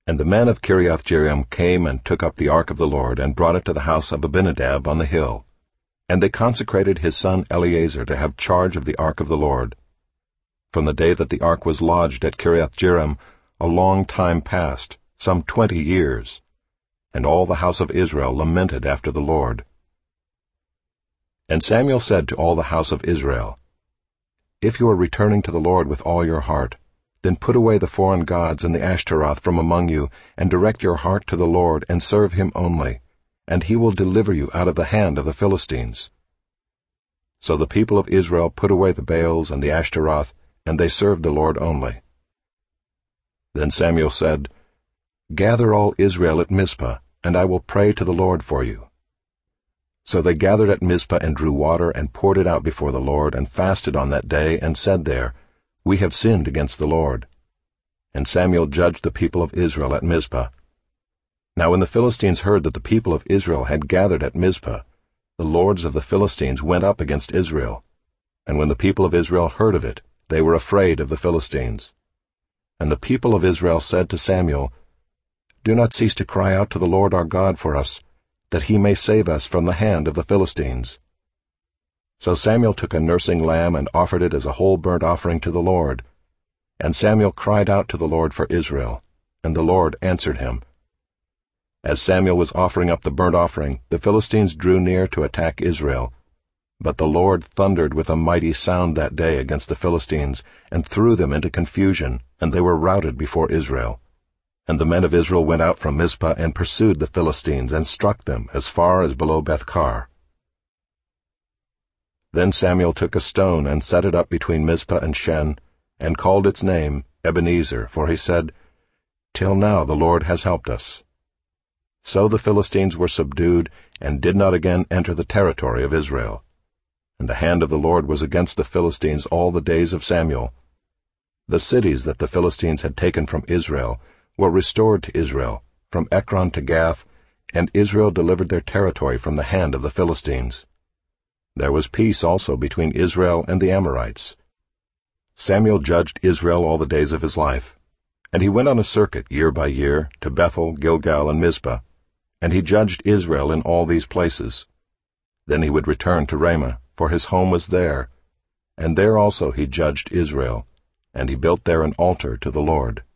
And the men of Kiriath-Jearim came and took up the ark of the Lord, and brought it to the house of Abinadab on the hill. And they consecrated his son Eleazar to have charge of the ark of the Lord. From the day that the ark was lodged at Kiriath-Jearim, a long time passed, some 20 years. And all the house of Israel lamented after the Lord. And Samuel said to all the house of Israel, If you are returning to the Lord with all your heart, then put away the foreign gods and the Ashtaroth from among you, and direct your heart to the Lord, and serve him only, and he will deliver you out of the hand of the Philistines. So the people of Israel put away the Baals and the Ashtaroth, and they served the Lord only. Then Samuel said, Gather all Israel at Mizpah, and I will pray to the Lord for you. So they gathered at Mizpah and drew water and poured it out before the Lord, and fasted on that day, and said there, We have sinned against the Lord. And Samuel judged the people of Israel at Mizpah. Now when the Philistines heard that the people of Israel had gathered at Mizpah, the lords of the Philistines went up against Israel. And when the people of Israel heard of it, they were afraid of the Philistines. And the people of Israel said to Samuel, Do not cease to cry out to the Lord our God for us, that he may save us from the hand of the Philistines. So Samuel took a nursing lamb and offered it as a whole burnt offering to the Lord. And Samuel cried out to the Lord for Israel, and the Lord answered him. As Samuel was offering up the burnt offering, the Philistines drew near to attack Israel. But the Lord thundered with a mighty sound that day against the Philistines, and threw them into confusion, and they were routed before Israel. And the men of Israel went out from Mizpah and pursued the Philistines, and struck them as far as below Bethkar. Then Samuel took a stone and set it up between Mizpah and Shen, and called its name Ebenezer, for he said, Till now the Lord has helped us. So the Philistines were subdued, and did not again enter the territory of Israel. And the hand of the Lord was against the Philistines all the days of Samuel. The cities that the Philistines had taken from Israel were restored to Israel, from Ekron to Gath, and Israel delivered their territory from the hand of the Philistines. There was peace also between Israel and the Amorites. Samuel judged Israel all the days of his life. And he went on a circuit year by year to Bethel, Gilgal, and Mizpah, and he judged Israel in all these places. Then he would return to Ramah, for his home was there, and there also he judged Israel, and he built there an altar to the Lord.